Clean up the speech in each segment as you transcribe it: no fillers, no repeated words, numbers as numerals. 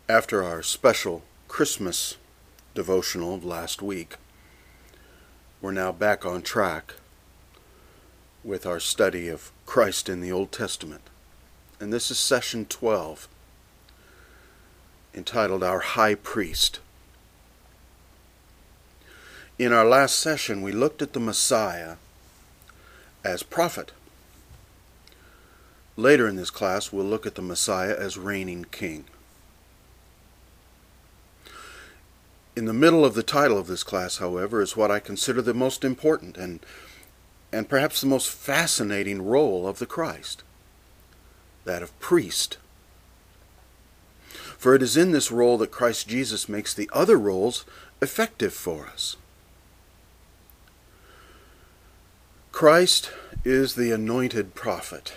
After our special Christmas devotional of last week, we're now back on track with our study of Christ in the Old Testament. And this is session 12, entitled Our High Priest. In our last session, we looked at the Messiah as prophet. Later in this class, we'll look at the Messiah as reigning king. In the middle of the title of this class, however, is what I consider the most important and perhaps the most fascinating role of the Christ, that of priest. For it is in this role that Christ Jesus makes the other roles effective for us. Christ is the anointed prophet,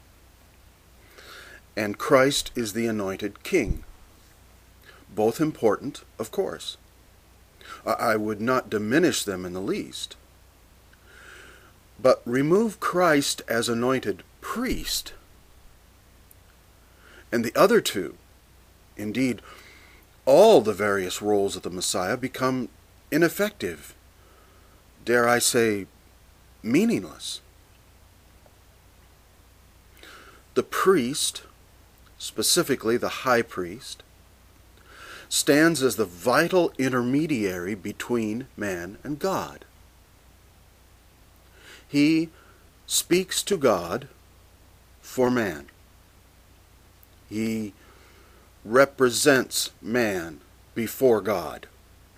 and Christ is the anointed king. Both important, of course. I would not diminish them in the least. But remove Christ as anointed priest, and the other two, indeed, all the various roles of the Messiah become ineffective, dare I say, meaningless. The priest, specifically the high priest, stands as the vital intermediary between man and God. He speaks to God for man. He represents man before God.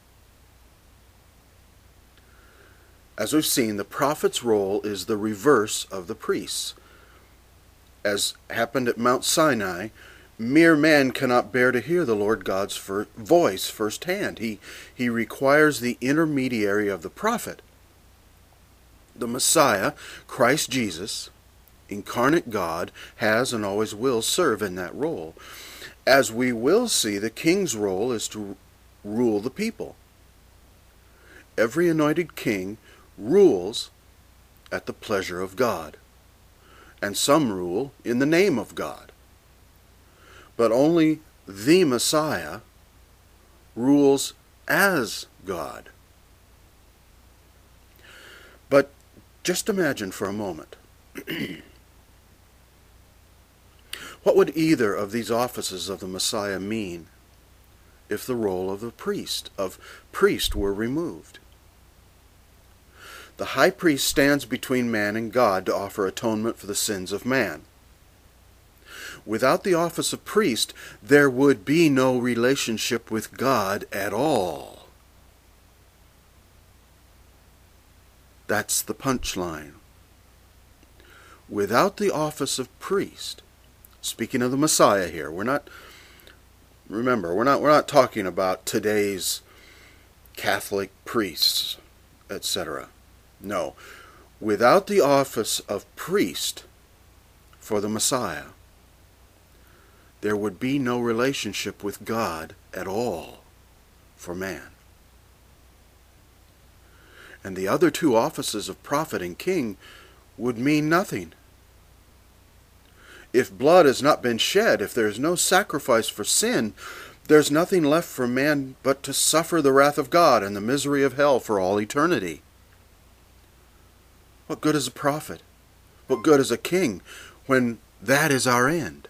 As we've seen, the prophet's role is the reverse of the priest's. As happened at Mount Sinai, mere man cannot bear to hear the Lord God's voice firsthand. He requires the intermediary of the prophet. The Messiah, Christ Jesus, incarnate God, has and always will serve in that role. As we will see, the king's role is to rule the people. Every anointed king rules at the pleasure of God, and some rule in the name of God. But only the Messiah rules as God. But just imagine for a moment, what would either of these offices of the Messiah mean if the role of priest were removed? The high priest stands between man and God to offer atonement for the sins of man. Without the office of priest, there would be no relationship with God at all. That's the punchline. Without the office of priest, speaking of the Messiah here, we're not talking about today's Catholic priests, etc. No, without the office of priest for the Messiah, there would be no relationship with God at all for man. And the other two offices of prophet and king would mean nothing. If blood has not been shed, if there is no sacrifice for sin, there's nothing left for man but to suffer the wrath of God and the misery of hell for all eternity. What good is a prophet? What good is a king when that is our end?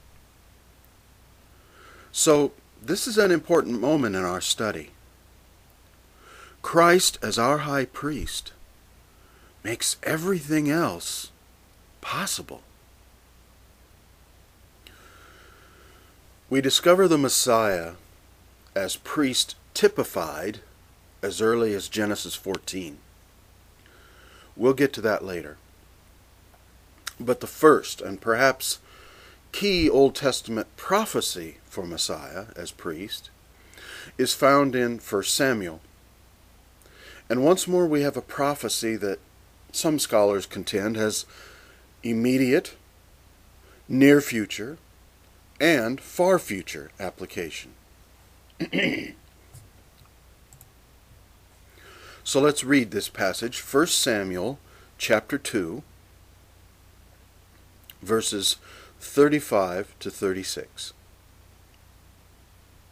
So, this is an important moment in our study. Christ, as our high priest, makes everything else possible. We discover the Messiah as priest typified as early as Genesis 14. We'll get to that later. But the first, and perhaps key Old Testament prophecy for Messiah as priest, is found in 1 Samuel. And once more we have a prophecy that some scholars contend has immediate, near future, and far future application. So let's read this passage, 1 Samuel chapter 2, verses 35 to 36.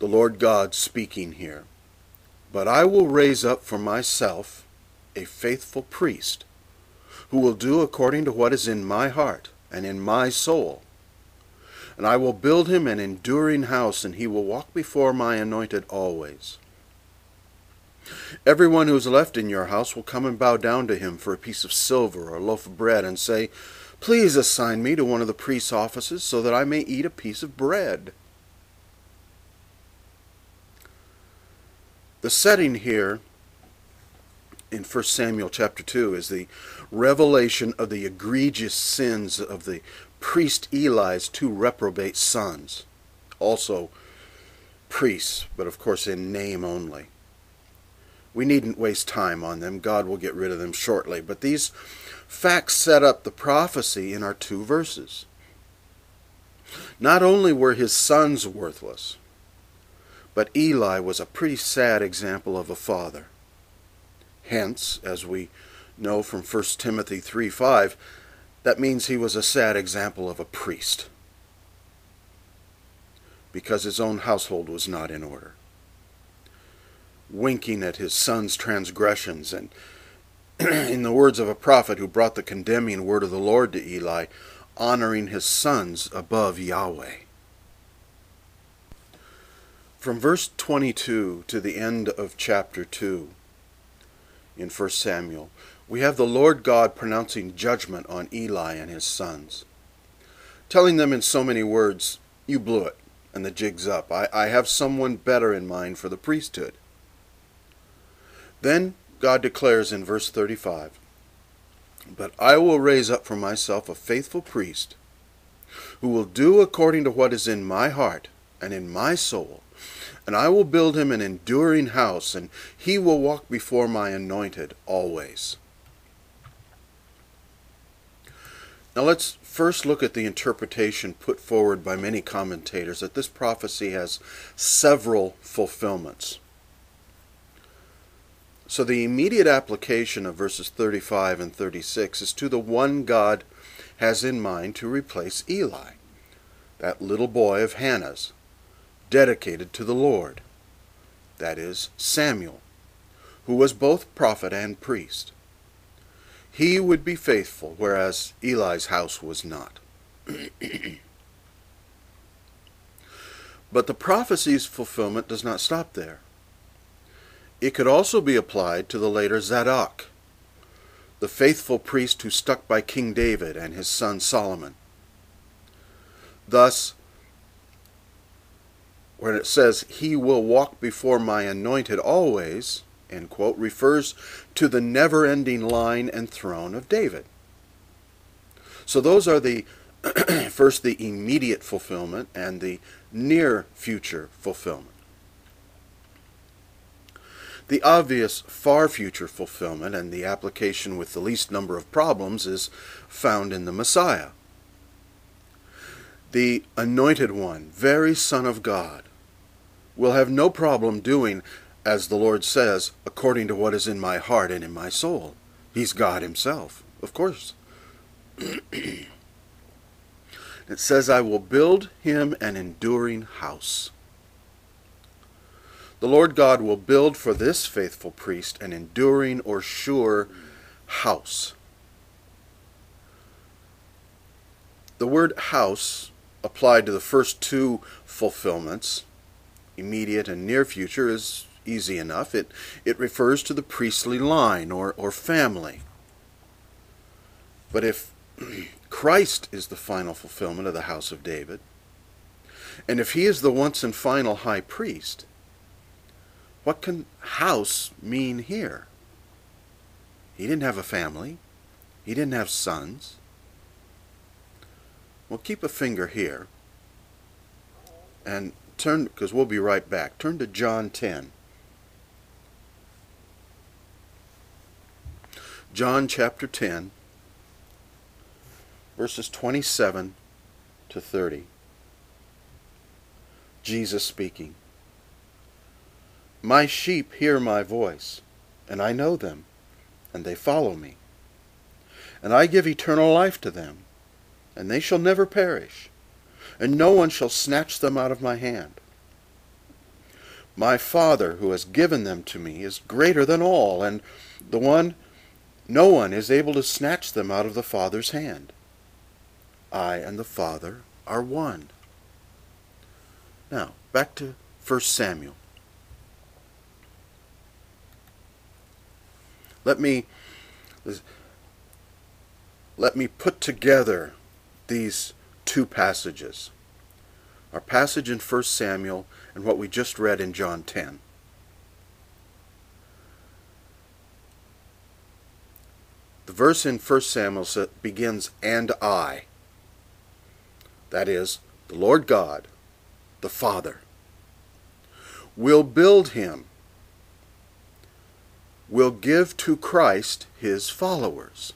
The Lord God speaking here. But I will raise up for myself a faithful priest, who will do according to what is in my heart and in my soul. And I will build him an enduring house, and he will walk before my anointed always. Everyone who is left in your house will come and bow down to him for a piece of silver or a loaf of bread, and say, Please assign me to one of the priest's offices, so that I may eat a piece of bread. The setting here in 1 Samuel chapter 2 is the revelation of the egregious sins of the priest Eli's two reprobate sons, also priests, but of course in name only. We needn't waste time on them. God will get rid of them shortly. But these facts set up the prophecy in our two verses. Not only were his sons worthless, but Eli was a pretty sad example of a father. Hence, as we know from 1 Timothy 3:5, that means he was a sad example of a priest, because his own household was not in order. Winking at his son's transgressions, and in the words of a prophet who brought the condemning word of the Lord to Eli, honoring his sons above Yahweh. From verse 22 to the end of chapter 2 in 1 Samuel, we have the Lord God pronouncing judgment on Eli and his sons, telling them in so many words, You blew it, and the jig's up. I have someone better in mind for the priesthood. Then God declares in verse 35, But I will raise up for myself a faithful priest, who will do according to what is in my heart and in my soul, and I will build him an enduring house, and he will walk before my anointed always. Now let's first look at the interpretation put forward by many commentators that this prophecy has several fulfillments. So the immediate application of verses 35 and 36 is to the one God has in mind to replace Eli, that little boy of Hannah's, dedicated to the Lord, that is, Samuel, who was both prophet and priest. He would be faithful, whereas Eli's house was not. But the prophecy's fulfillment does not stop there. It could also be applied to the later Zadok, the faithful priest who stuck by King David and his son Solomon. Thus, when it says, He will walk before my anointed always, end quote, refers to the never-ending line and throne of David. So those are the first the immediate fulfillment and the near future fulfillment. The obvious far future fulfillment and the application with the least number of problems is found in the Messiah. The anointed one, very Son of God, will have no problem doing, as the Lord says, according to what is in my heart and in my soul. He's God himself, of course. It says, I will build him an enduring house. The Lord God will build for this faithful priest an enduring or sure house. The word house, applied to the first two fulfillments, immediate and near future, is easy enough. It refers to the priestly line or family. But if Christ is the final fulfillment of the house of David, and if he is the once and final high priest, what can house mean here? He didn't have a family. He didn't have sons. Well, keep a finger here and turn, because we'll be right back. Turn to John 10. John chapter 10, verses 27 to 30. Jesus speaking. My sheep hear my voice, and I know them, and they follow me. And I give eternal life to them, and they shall never perish, and no one shall snatch them out of my hand. My Father who has given them to me is greater than all, and no one is able to snatch them out of the Father's hand. I and the Father are one. Now, back to 1 Samuel. Let me put together these two passages. Our passage in 1 Samuel and what we just read in John 10. The verse in 1 Samuel begins, "And I." That is, the Lord God, the Father, will build him, will give to Christ his followers,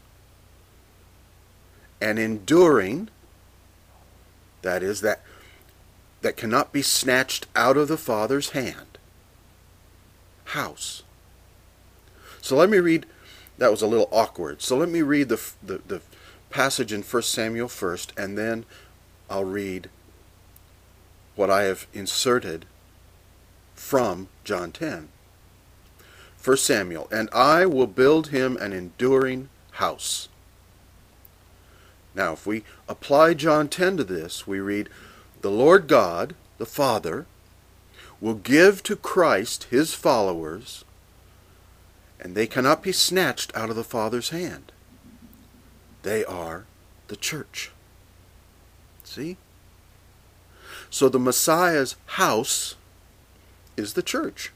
an enduring, that is, that cannot be snatched out of the Father's hand, house. So let me read, that was a little awkward, so let me read the passage in 1 Samuel first, and then I'll read what I have inserted from John 10. 1 Samuel, "And I will build him an enduring house." Now, if we apply John 10 to this, we read, "The Lord God, the Father, will give to Christ his followers, and they cannot be snatched out of the Father's hand. They are the church." See? So the Messiah's house is the church.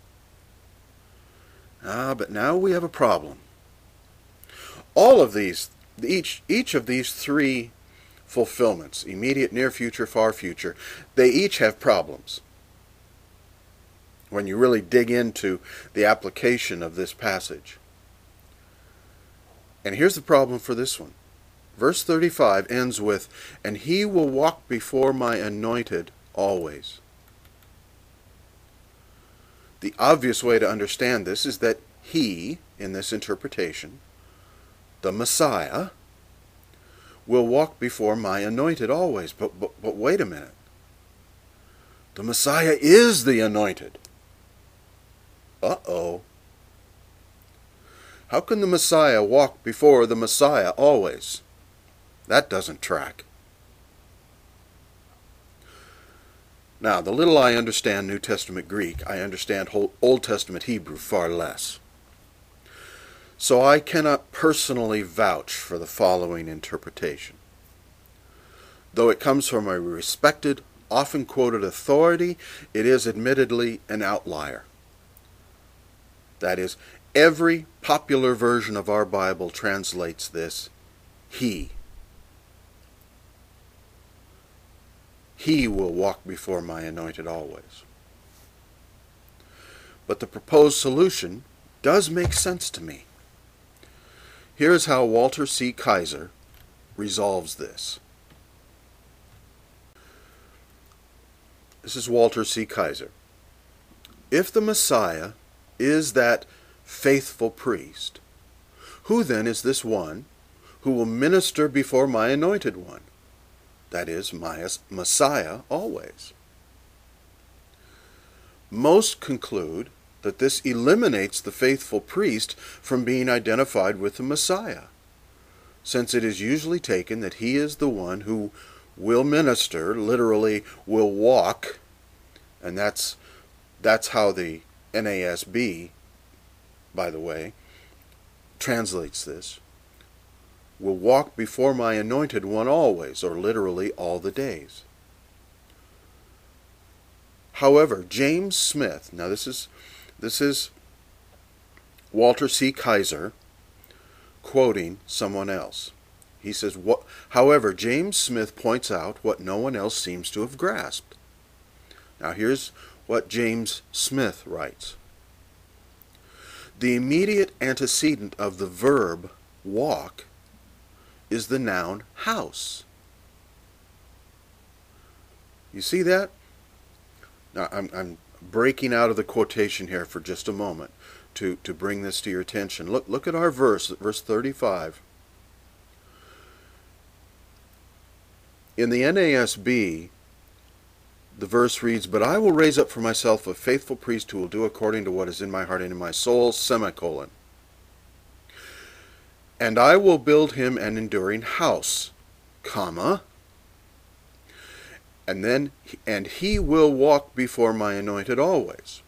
But now we have a problem. All of these, each of these three fulfillments, immediate, near future, far future, they each have problems. When you really dig into the application of this passage. And here's the problem for this one. Verse 35 ends with, "And he will walk before my anointed always." The obvious way to understand this is that he, in this interpretation, the Messiah, will walk before my anointed always. But wait a minute. The Messiah is the anointed. Uh-oh. How can the Messiah walk before the Messiah always? That doesn't track. Now, the little I understand New Testament Greek, I understand Old Testament Hebrew far less. So I cannot personally vouch for the following interpretation. Though it comes from a respected, often quoted authority, it is admittedly an outlier. That is, every popular version of our Bible translates this, he. He will walk before my anointed always. But the proposed solution does make sense to me. Here's how Walter C. Kaiser resolves this. This is Walter C. Kaiser. If the Messiah is that faithful priest, who then is this one who will minister before my anointed one? That is, my Messiah always. Most conclude that this eliminates the faithful priest from being identified with the Messiah, since it is usually taken that he is the one who will minister, literally will walk, and that's how the NASB, by the way, translates this, will walk before my anointed one always, or literally all the days. However, James Smith, now this is Walter C. Kaiser quoting someone else. He says, however, James Smith points out what no one else seems to have grasped. Now here's what James Smith writes. The immediate antecedent of the verb walk is the noun house. You see that? Now I'm breaking out of the quotation here for just a moment to bring this to your attention. Look at our verse 35. In the NASB, the verse reads, "But I will raise up for myself a faithful priest who will do according to what is in my heart and in my soul, semicolon. And I will build him an enduring house, comma, and he will walk before my anointed always."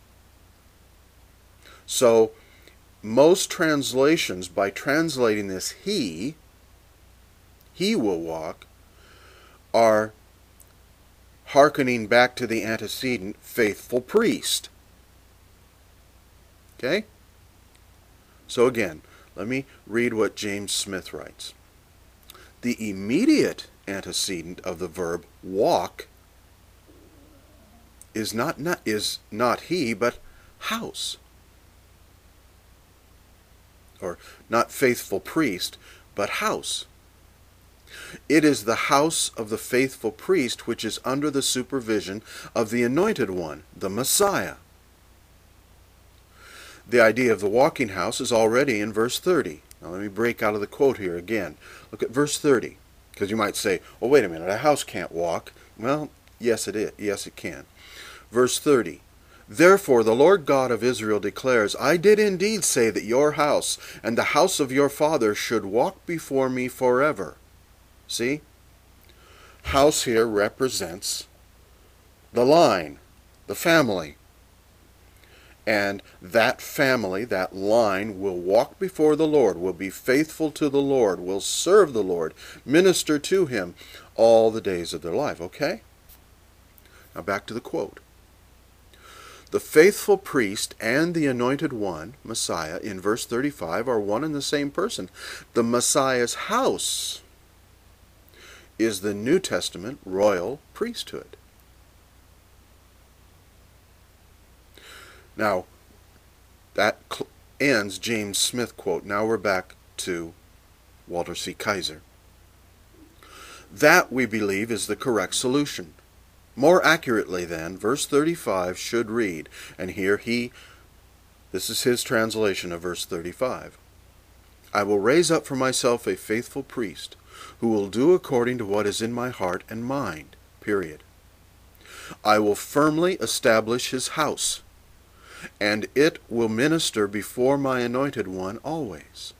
So, most translations, by translating this he will walk, are hearkening back to the antecedent faithful priest. Okay? So again, let me read what James Smith writes. The immediate antecedent of the verb walk is not he, but house. Or not faithful priest, but house. It is the house of the faithful priest which is under the supervision of the anointed one, the Messiah. The idea of the walking house is already in verse 30. Now let me break out of the quote here again. Look at verse 30, because you might say, "Oh, wait a minute, a house can't walk." Well, yes it is. Yes, it can. Verse 30. "Therefore the Lord God of Israel declares, I did indeed say that your house and the house of your father should walk before me forever." See? House here represents the line, the family. And that family, that line, will walk before the Lord, will be faithful to the Lord, will serve the Lord, minister to Him all the days of their life. Okay? Now back to the quote. The faithful priest and the anointed one, Messiah, in verse 35 are one and the same person. The Messiah's house is the New Testament royal priesthood. Now, that ends James Smith quote. Now we're back to Walter C. Kaiser. That, we believe, is the correct solution. More accurately, then, verse 35 should read, and here this is his translation of verse 35. "I will raise up for myself a faithful priest, who will do according to what is in my heart and mind, period. I will firmly establish his house, and it will minister before my anointed one always."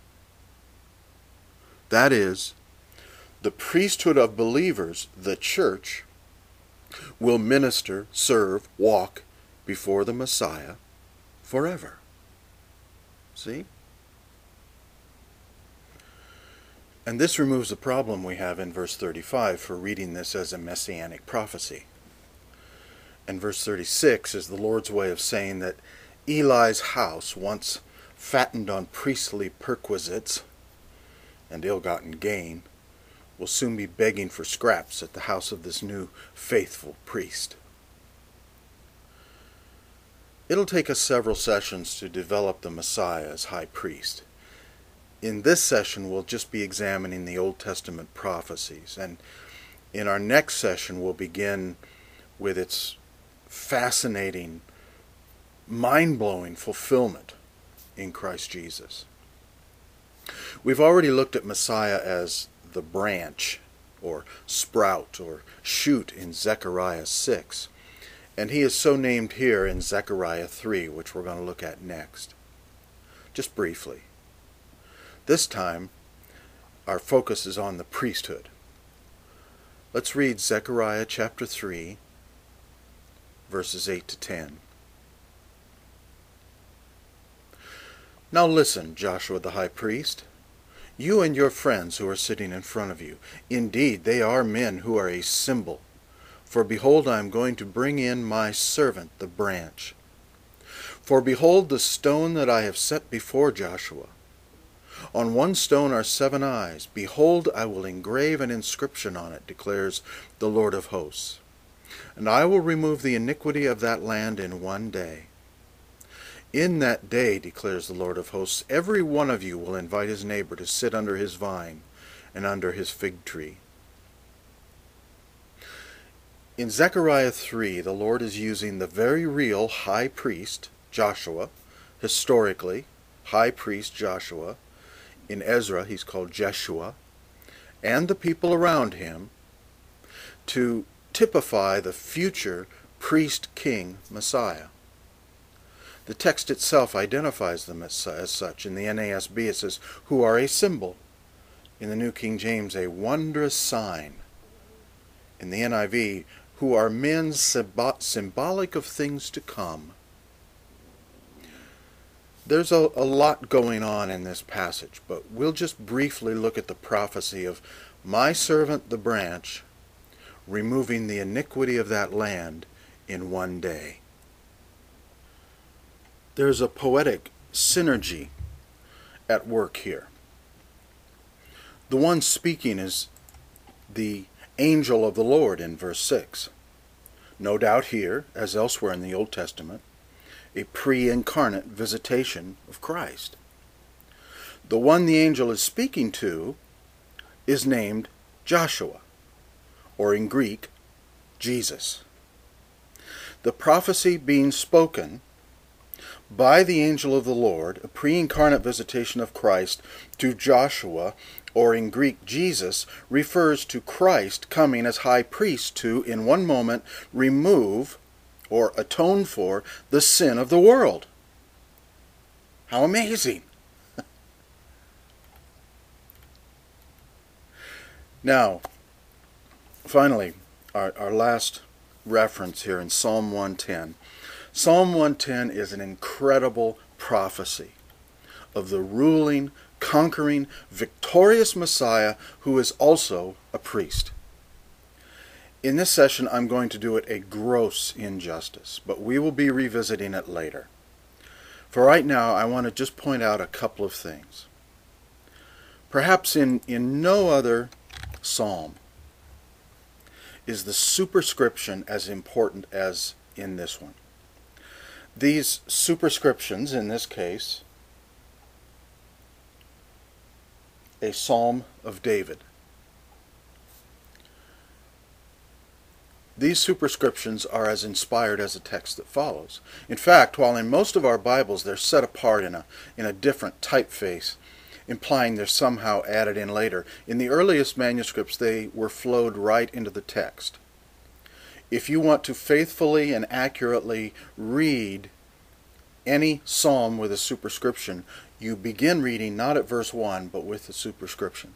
That is, the priesthood of believers, the church, will minister, serve, walk before the Messiah forever. See? And this removes the problem we have in verse 35 for reading this as a messianic prophecy. And verse 36 is the Lord's way of saying that Eli's house, once fattened on priestly perquisites and ill-gotten gain, will soon be begging for scraps at the house of this new faithful priest. It'll take us several sessions to develop the Messiah as high priest. In this session, we'll just be examining the Old Testament prophecies, and in our next session, we'll begin with its fascinating, mind-blowing fulfillment in Christ Jesus. We've already looked at Messiah as the branch, or sprout, or shoot in Zechariah 6, and he is so named here in Zechariah 3, which we're going to look at next. Just briefly. This time, our focus is on the priesthood. Let's read Zechariah chapter 3, verses 8 to 10. "Now listen, Joshua the high priest, you and your friends who are sitting in front of you. Indeed, they are men who are a symbol. For behold, I am going to bring in my servant, the branch. For behold the stone that I have set before Joshua. On one stone are 7 eyes. Behold, I will engrave an inscription on it, declares the Lord of hosts. And I will remove the iniquity of that land in one day. In that day, declares the Lord of hosts, every one of you will invite his neighbor to sit under his vine and under his fig tree." In Zechariah 3, the Lord is using the very real high priest, Joshua, historically, high priest Joshua. In Ezra, he's called Jeshua, and the people around him to typify the future priest-king Messiah. The text itself identifies them as such. In the NASB it says, who are a symbol. In the New King James, a wondrous sign. In the NIV, who are men symbolic of things to come. There's a lot going on in this passage, but we'll just briefly look at the prophecy of my servant the branch, removing the iniquity of that land in one day. There's a poetic synergy at work here. The one speaking is the angel of the Lord in verse 6. No doubt here, as elsewhere in the Old Testament, a pre-incarnate visitation of Christ. The one the angel is speaking to is named Joshua, or in Greek, Jesus. The prophecy being spoken by the angel of the Lord, a pre-incarnate visitation of Christ to Joshua, or in Greek, Jesus, refers to Christ coming as high priest to, in one moment, remove or atone for the sin of the world. How amazing! Now, finally, our last reference here in Psalm 110. Psalm 110 is an incredible prophecy of the ruling, conquering, victorious Messiah who is also a priest. In this session, I'm going to do it a gross injustice, but we will be revisiting it later. For right now, I want to just point out a couple of things. Perhaps in no other psalm is the superscription as important as in this one. These superscriptions, in this case, a Psalm of David. These superscriptions are as inspired as the text that follows. In fact, while in most of our Bibles they're set apart in a different typeface, implying they're somehow added in later, in the earliest manuscripts they were flowed right into the text. If you want to faithfully and accurately read any psalm with a superscription, you begin reading not at verse 1, but with the superscription.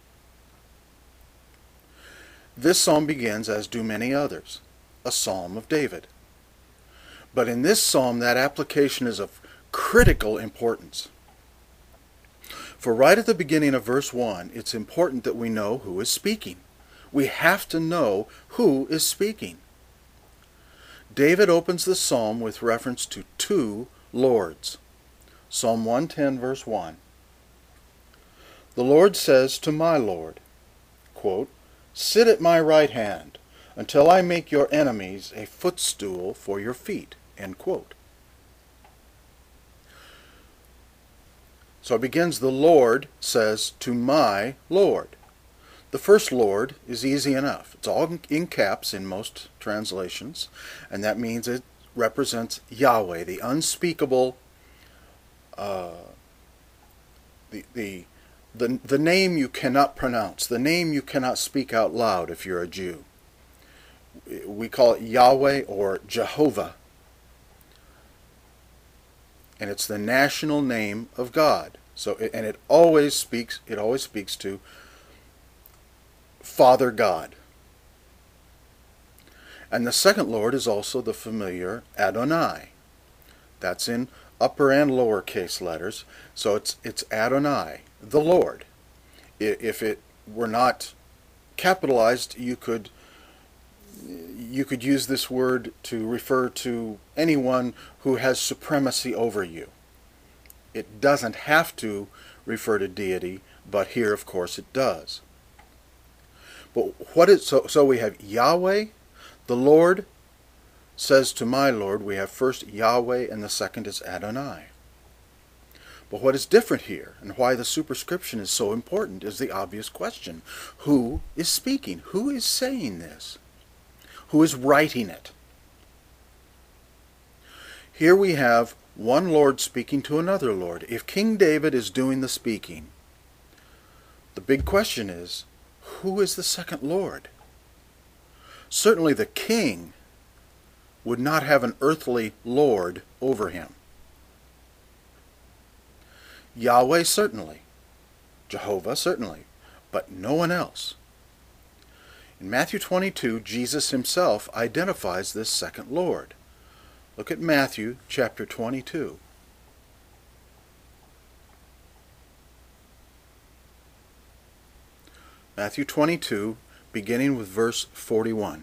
This psalm begins, as do many others, a psalm of David. But in this psalm, that application is of critical importance. For right at the beginning of verse 1, it's important that we know who is speaking. We have to know who is speaking. David opens the psalm with reference to two lords. Psalm 110, verse 1. The Lord says to my Lord, quote, sit at my right hand until I make your enemies a footstool for your feet. End quote. So it begins, the Lord says to my Lord. The first Lord is easy enough. It's all in caps in most translations, and that means it represents Yahweh, the unspeakable, the name you cannot pronounce, the name you cannot speak out loud if you're a Jew. We call it Yahweh or Jehovah. And it's the national name of God. So, and it always speaks to Father God. And the second Lord is also the familiar Adonai. That's in upper and lower case letters. So it's Adonai, the Lord. If it were not capitalized, you could use this word to refer to anyone who has supremacy over you. It doesn't have to refer to deity, but here, of course, it does. But so we have Yahweh, the Lord says to my Lord. We have first Yahweh, and the second is Adonai. But what is different here, and why the superscription is so important, is the obvious question. Who is speaking? Who is saying this? Who is writing it? Here we have one Lord speaking to another Lord. If King David is doing the speaking, the big question is, who is the second Lord? Certainly the king would not have an earthly lord over him. Yahweh certainly, Jehovah certainly, but no one else. In Matthew 22, Jesus himself identifies this second Lord. Look at Matthew chapter 22. Matthew 22, beginning with verse 41.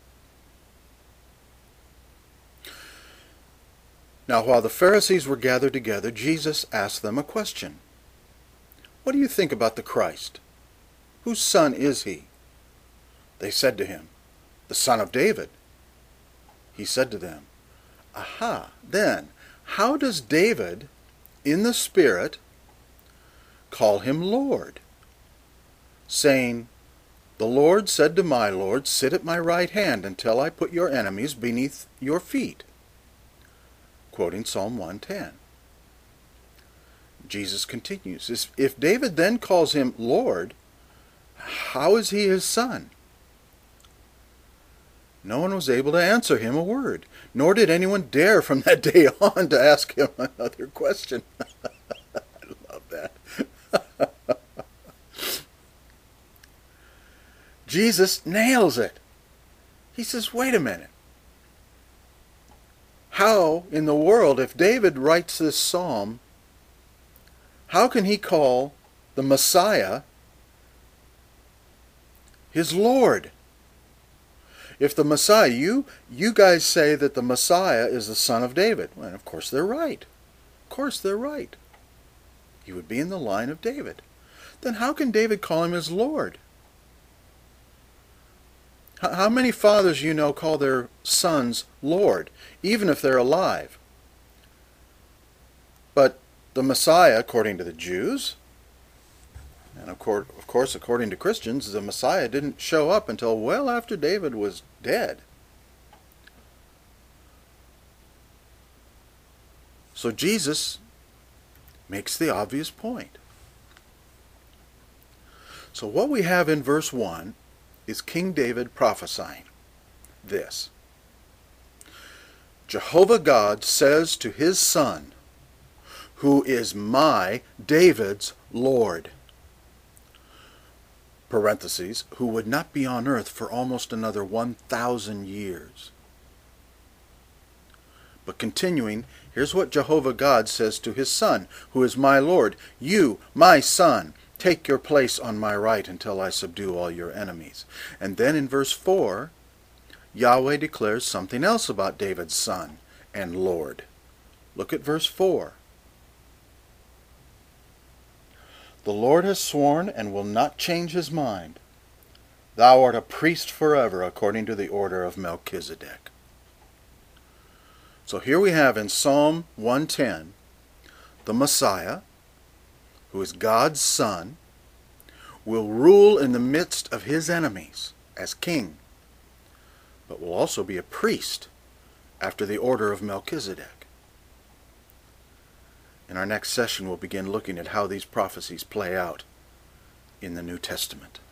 Now while the Pharisees were gathered together, Jesus asked them a question. What do you think about the Christ? Whose son is he? They said to him, the son of David. He said to them, Aha, then, how does David, in the Spirit, call him Lord, saying, the Lord said to my Lord, sit at my right hand until I put your enemies beneath your feet? Quoting Psalm 110. Jesus continues, if David then calls him Lord, how is he his son? No one was able to answer him a word, nor did anyone dare from that day on to ask him another question. I love that. Jesus nails it. He says, wait a minute. How in the world, if David writes this psalm, how can he call the Messiah his Lord? If the Messiah, you guys say that the Messiah is the son of David. Well, of course they're right. Of course they're right. He would be in the line of David. Then how can David call him his Lord? How many fathers you know call their sons Lord, even if they're alive? But the Messiah, according to the Jews, and of course according to Christians, the Messiah didn't show up until well after David was dead. So Jesus makes the obvious point. So what we have in verse 1 is King David prophesying this. Jehovah God says to his son, who is my, David's, Lord, parentheses, who would not be on earth for almost another 1,000 years. But continuing, here's what Jehovah God says to his son, who is my Lord, you, my son, take your place on my right until I subdue all your enemies. And then in verse 4, Yahweh declares something else about David's son and Lord. Look at verse 4. The Lord has sworn and will not change his mind. Thou art a priest forever according to the order of Melchizedek. So here we have in Psalm 110, the Messiah, who is God's son, will rule in the midst of his enemies as king, but will also be a priest after the order of Melchizedek. In our next session, we'll begin looking at how these prophecies play out in the New Testament.